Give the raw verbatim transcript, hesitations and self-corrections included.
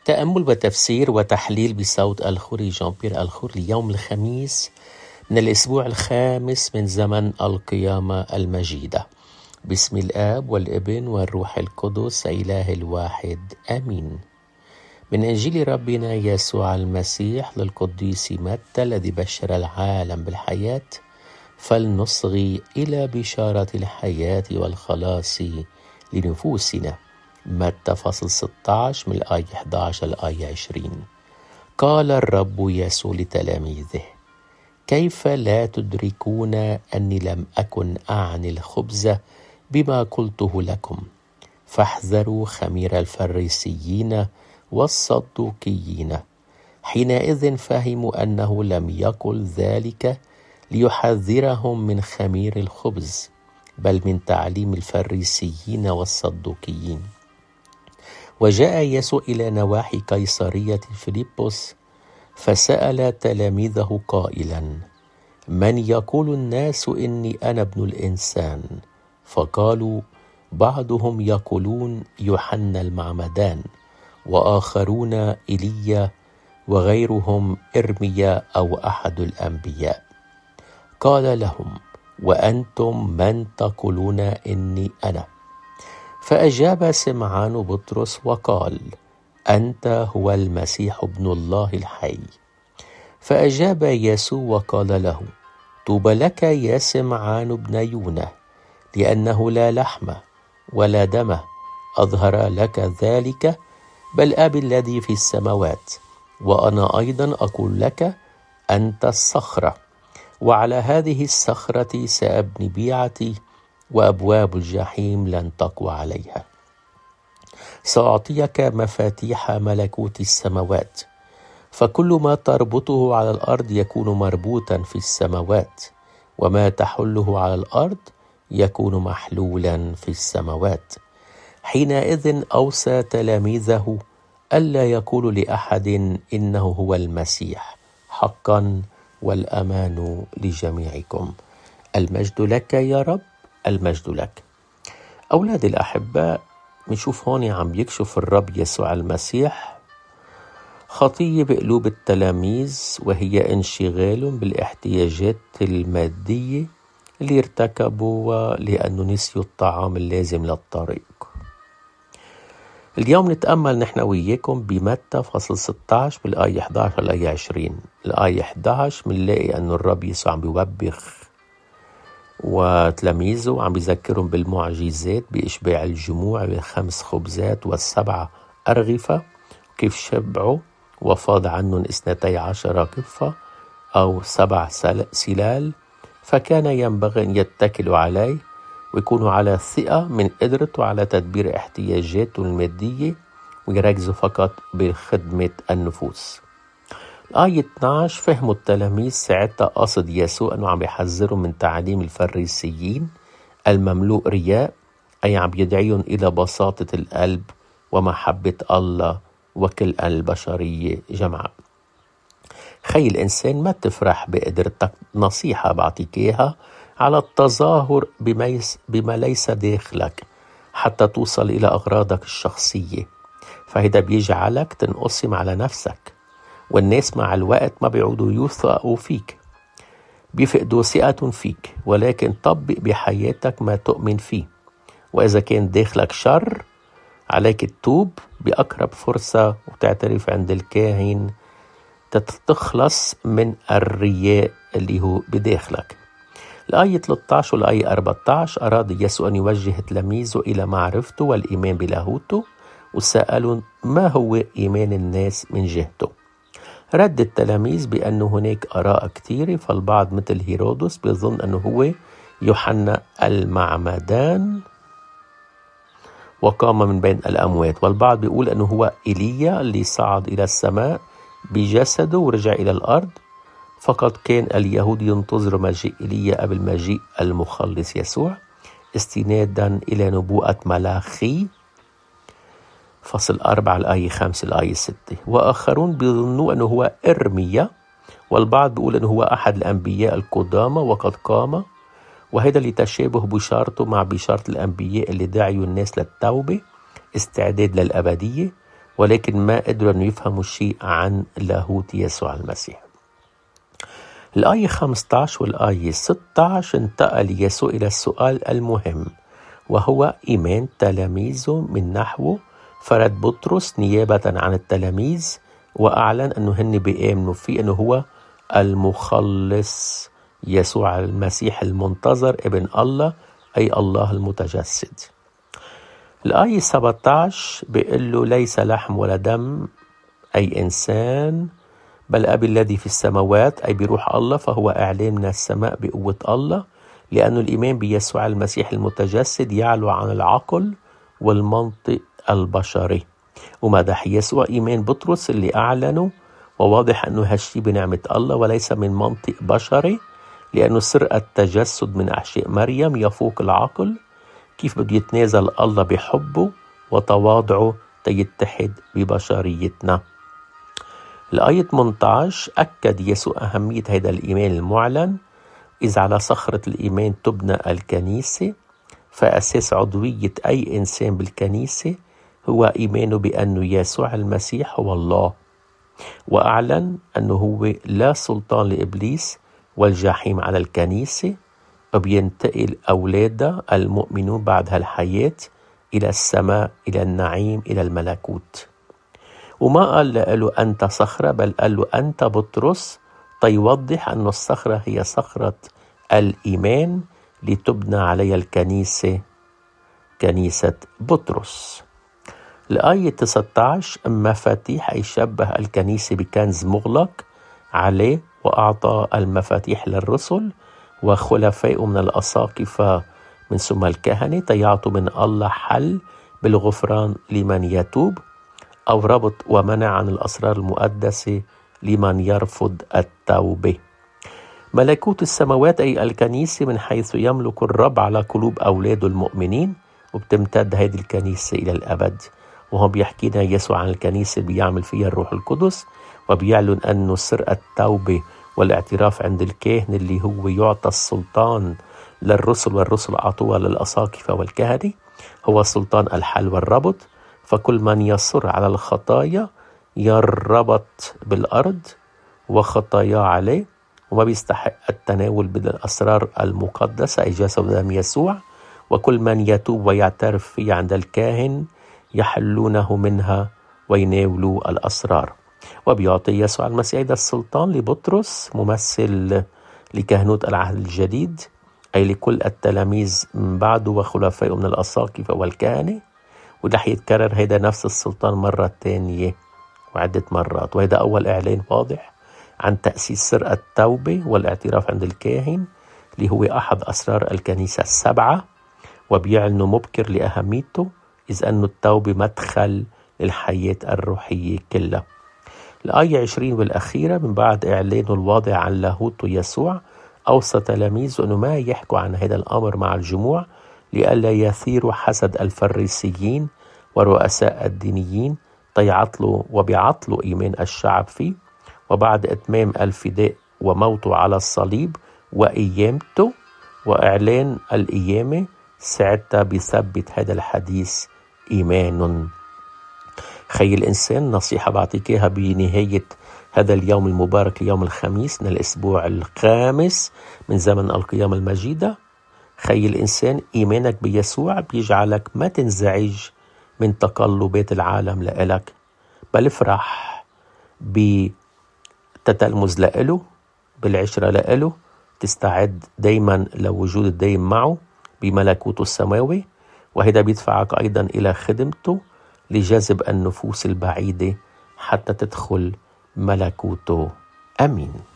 تأمل وتفسير وتحليل بصوت الخوري جان بيير الخور ليوم الخميس من الأسبوع الخامس من زمن القيامة المجيدة. باسم الآب والابن والروح القدس إله الواحد آمين. من إنجيل ربنا يسوع المسيح للقديس متى الذي بشر العالم بالحياة، فلنصغي إلى بشارة الحياة والخلاص لنفوسنا. متى فصل ستة عشر من الآية إحدى عشر الآية عشرين. قال الرب يسوع لتلاميذه: كيف لا تدركون أني لم أكن أعني الخبز بما قلته لكم؟ فاحذروا خمير الفريسيين والصدوقيين. حينئذ فهموا أنه لم يقل ذلك ليحذرهم من خمير الخبز، بل من تعليم الفريسيين والصدوقيين. وجاء يسوع إلى نواحي قيصرية فيلبس، فسأل تلاميذه قائلا: من يقول الناس إني أنا ابن الإنسان؟ فقالوا: بعضهم يقولون يوحنا المعمدان، وآخرون إيليا، وغيرهم إرميا أو أحد الأنبياء. قال لهم: وأنتم من تقولون إني أنا؟ فأجاب سمعان بطرس وقال: أنت هو المسيح ابن الله الحي. فأجاب يسوع وقال له: طوبى لك يا سمعان بن يونة، لأنه لا لحم ولا دم أظهر لك ذلك، بل أبي الذي في السماوات. وأنا أيضا أقول لك: أنت الصخرة، وعلى هذه الصخرة سأبني بيعتي، وأبواب الجحيم لن تقوى عليها. سأعطيك مفاتيح ملكوت السماوات، فكل ما تربطه على الأرض يكون مربوطا في السماوات، وما تحله على الأرض يكون محلولا في السماوات. حينئذ أوصى تلاميذه ألا يقولوا لأحد إنه هو المسيح. حقا والأمان لجميعكم. المجد لك يا رب، المجد لك. أولاد الأحباء، نشوف هون عم يكشف الرب يسوع المسيح خطية بقلوب التلاميذ، وهي انشغال بالاحتياجات المادية اللي ارتكبوا لأنه نسيوا الطعام اللازم للطريق. اليوم نتأمل نحن وياكم بمتى فصل ستة عشر بالآية إحدى عشر الآية عشرين. الآية إحدى عشر منلاقي أنه الرب يسوع عم بيوبخ وتلاميذه، عم بيذكرهم بالمعجزات بإشباع الجموع بالخمس خبزات والسبع أرغفة، كيف شبعوا وفاض عنهم اثنتي عشر كفة أو سبع سلال. فكان ينبغي أن يتكلوا عليه ويكونوا على ثقة من قدرته على تدبير احتياجاتهم المادية، ويركزوا فقط بخدمة النفوس. الآية اثني عشر فهموا التلاميذ ساعتها قصد يسوع أنه عم يحذرهم من تعاليم الفريسيين المملوء رياء، أي عم يدعيهم إلى بساطة القلب ومحبة الله وكل البشرية جمعاء. خي الإنسان ما تفرح بقدرتك، نصيحة بعطيك إياها، على التظاهر بما, بما ليس داخلك حتى توصل إلى أغراضك الشخصية، فهذا بيجعلك تنقسم على نفسك، والناس مع الوقت ما بيعودوا يثقوا فيك، بيفقدوا ثقة فيك. ولكن طبق بحياتك ما تؤمن فيه، وإذا كان داخلك شر عليك تتوب بأقرب فرصة وتعترف عند الكاهن، تتخلص من الرياء اللي هو بداخلك. الآية ثلاثة عشر والآية أربعة عشر أراد يسوع أن يوجه تلاميذه إلى معرفته والإيمان بلاهوته، وسألوا ما هو إيمان الناس من جهته. رد التلاميذ بأن هناك آراء كثيرة، فالبعض مثل هيرودس بيظن أنه هو يوحنا المعمدان وقام من بين الأموات، والبعض بيقول أنه هو إيليا اللي صعد إلى السماء بجسده ورجع إلى الأرض. فقد كان اليهود ينتظروا مجيء إيليا قبل مجيء المخلص يسوع، استنادا إلى نبوءة ملاخي فصل أربعة الآية خمسة الآية ستة. وآخرون بيظنوا أنه هو إرميا، والبعض بيقول أنه هو أحد الأنبياء القدامى وقد قام، وهذا لتشابه بشارته مع بشارة الأنبياء اللي دعيوا الناس للتوبة، استعداد للأبدية، ولكن ما قدروا أن يفهموا شيء عن لاهوت يسوع المسيح. الآية خمسة عشر والآية ستة عشر انتقل يسوع إلى السؤال المهم، وهو إيمان تلاميذه من نحوه. فرد بطرس نيابة عن التلاميذ وأعلن أنه هن بيآمنوا فيه أنه هو المخلص يسوع المسيح المنتظر ابن الله، أي الله المتجسد. الآية سبعة عشر بيقول له ليس لحم ولا دم أي إنسان بل أبي الذي في السماوات، أي بروح الله، فهو إعلان من السماء بقوة الله، لأن الإيمان بيسوع المسيح المتجسد يعلو عن العقل والمنطق البشري. ومدح يسوع إيمان بطرس اللي أعلنه، وواضح أنه هالشي بنعمة الله وليس من منطق بشري، لأنه سر التجسد من أحشاء مريم يفوق العقل. كيف بده يتنازل الله بحبه وتواضعه تيتحد ببشريتنا. الآية ثمانية عشر أكد يسوع أهمية هذا الإيمان المعلن. إذا على صخرة الإيمان تبنى الكنيسة، فأساس عضوية أي إنسان بالكنيسة هو إيمانه بأنه يسوع المسيح هو الله، وأعلن أنه هو لا سلطان لإبليس والجحيم على الكنيسة، وبينتقل أولادها المؤمنون بعد هالحياة إلى السماء، إلى النعيم، إلى الملكوت. وما قال له أنت صخرة، بل قال له أنت بطرس، تيوضح أن الصخرة هي صخرة الإيمان لتبنى عليها الكنيسة، كنيسة بطرس. الآية تسعة عشر مفاتيح، أي شبه الكنيسة بكنز مغلق عليه، وأعطى المفاتيح للرسل وخلفاء من الأساقفة من ثم الكهنة تيعطوا من الله حل بالغفران لمن يتوب، أو ربط ومنع عن الأسرار المقدسة لمن يرفض التوبة. ملكوت السماوات أي الكنيسة من حيث يملك الرب على قلوب أولاده المؤمنين، وبتمتد هذه الكنيسة إلى الأبد. وهم بيحكينا يسوع عن الكنيسة بيعمل فيها الروح القدس، وبيعلن أنه سر التوبة والاعتراف عند الكاهن اللي هو يعطى السلطان للرسل، والرسل أعطوها للأساقفة والكهنة، هو سلطان الحل والربط. فكل من يصر على الخطايا يربط بالأرض وخطايا عليه، وما بيستحق التناول بالأسرار المقدسة أي جسد ودم يسوع. وكل من يتوب ويعترف فيه عند الكاهن يحلونه منها ويناولوا الأسرار. وبيعطي يسوع المسيح هذا السلطان لبطرس ممثل لكهنوت العهد الجديد، أي لكل التلاميذ من بعده وخلفائه من الأساقفة والكهنة. ورح يتكرر هيدا نفس السلطان مرة تانية وعدة مرات. وهذا أول إعلان واضح عن تأسيس سر التوبة والاعتراف عند الكاهن، اللي هو أحد أسرار الكنيسة السبعة، وبيعلنوا مبكر لأهميته، إذ أن التوبة مدخل للحياة الروحية كلها. الآية عشرين والأخيرة من بعد إعلانه الواضح عن لاهوت يسوع، أوصى تلاميذه أنه ما يحكوا عن هذا الأمر مع الجموع، لئلا يثيروا حسد الفريسيين ورؤساء الدينيين تيعطلوا وبيعطلوا إيمان الشعب فيه. وبعد إتمام الفداء وموته على الصليب وقيامته وإعلان القيامة، ساعتها بيثبت هذا الحديث إيمان. خي الإنسان، نصيحة بعطيكيها بنهاية هذا اليوم المبارك، اليوم الخميس من الأسبوع الخامس من زمن القيامة المجيدة. خي الإنسان، إيمانك بيسوع بيجعلك ما تنزعج من تقلبات العالم لإلك، بل افرح بتتلمذ لإله، بالعشرة لإله، تستعد دايما لوجود الدايم معه بملكوته السماوي. وهذا بيدفعك أيضا إلى خدمته لجذب النفوس البعيدة حتى تدخل ملكوته. أمين.